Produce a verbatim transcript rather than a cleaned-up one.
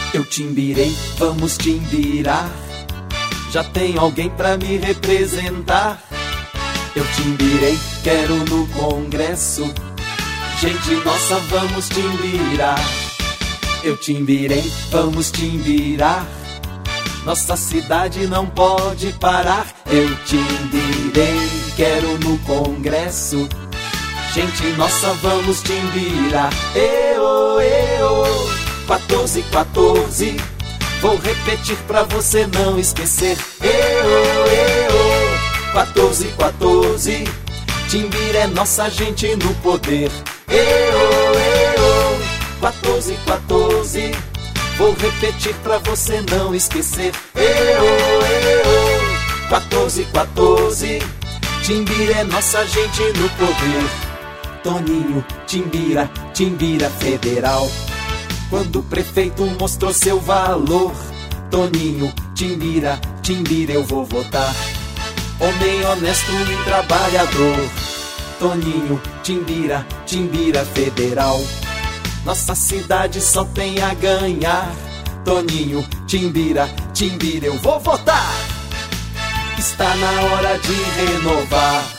Eu timbirei, vamos timbirar. Já tem alguém pra me representar. Eu timbirei, quero no Congresso. Gente nossa, vamos timbirar. Eu timbirei, vamos timbirar. Nossa cidade não pode parar. Eu timbirei, quero no Congresso. Gente nossa, vamos timbirar. Eo, eo, quatorze, quatorze. Vou repetir pra você não esquecer. Eo, eo, quatorze, quatorze. Timbira é nossa gente no poder. Eo, eo, quatorze, quatorze. Vou repetir pra você não esquecer. Eo, eo, quatorze, quatorze. Timbira é nossa gente no poder. Toninho, Timbira, Timbira federal. Quando o prefeito mostrou seu valor, Toninho, Timbira, Timbira eu vou votar. Homem honesto e trabalhador. Toninho, Timbira, Timbira federal. Nossa cidade só tem a ganhar. Toninho, Timbira, Timbira eu vou votar. Está na hora de renovar.